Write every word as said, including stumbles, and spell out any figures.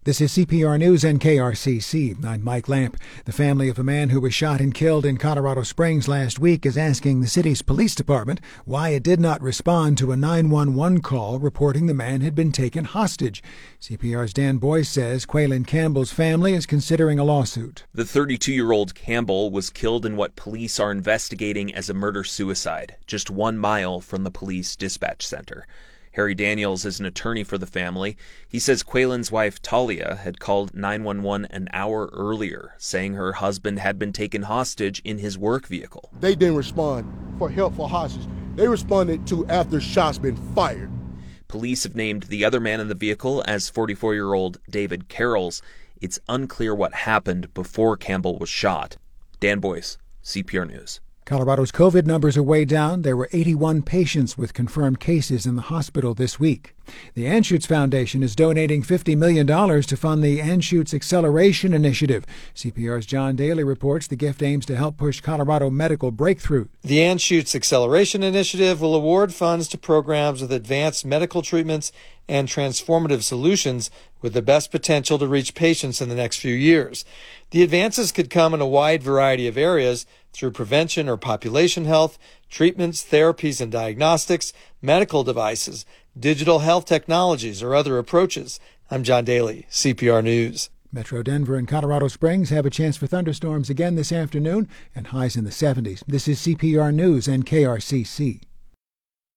This is C P R News and K R C C. I'm Mike Lamp. The family of a man who was shot and killed in Colorado Springs last week is asking the city's police department why it did not respond to a nine one one call reporting the man had been taken hostage. C P R's Dan Boyce says Quaylen Campbell's family is considering a lawsuit. The thirty-two-year-old Campbell was killed in what police are investigating as a murder-suicide, just one mile from the police dispatch center. Harry Daniels is an attorney for the family. He says Quaylen's wife, Talia, had called nine one one an hour earlier, saying her husband had been taken hostage in his work vehicle. They didn't respond for help for hostage. They responded to after shots been fired. Police have named the other man in the vehicle as forty-four-year-old David Carrolls. It's unclear what happened before Campbell was shot. Dan Boyce, C P R News. Colorado's COVID numbers are way down. There were eighty-one patients with confirmed cases in the hospital this week. The Anschutz Foundation is donating fifty million dollars to fund the Anschutz Acceleration Initiative. C P R's John Daly reports the gift aims to help push Colorado medical breakthrough. The Anschutz Acceleration Initiative will award funds to programs with advanced medical treatments and transformative solutions with the best potential to reach patients in the next few years. The advances could come in a wide variety of areas through prevention or population health, treatments, therapies and diagnostics, medical devices, digital health technologies, or other approaches. I'm John Daly, C P R News. Metro Denver and Colorado Springs have a chance for thunderstorms again this afternoon and highs in the seventies. This is C P R News and K R C C.